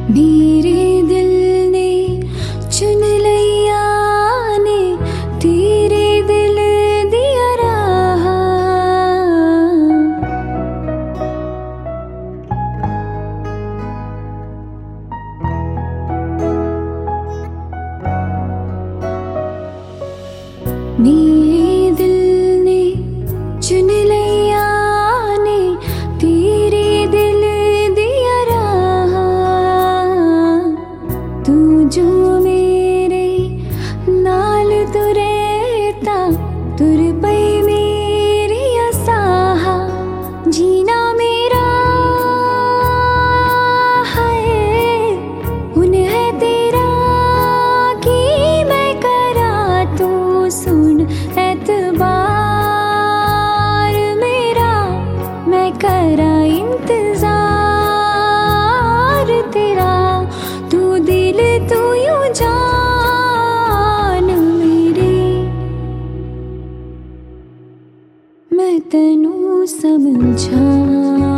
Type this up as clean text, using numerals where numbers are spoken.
मेरे दिल ने चुन लिया ने तेरे दिल दिया रहा। मेरे दिल ने चुन लिया ने तेरे दिल दिया रहा। तू जो मेरे नाल तुरेता तुर पे मेरी असाहा। जीना मेरा है हुन है तेरा कि मैं करा तू सुन एतबार मेरा। मैं करा इंतजार तेरा। तू दिल तू यूं जान मेरे। मैं तेनू समझा।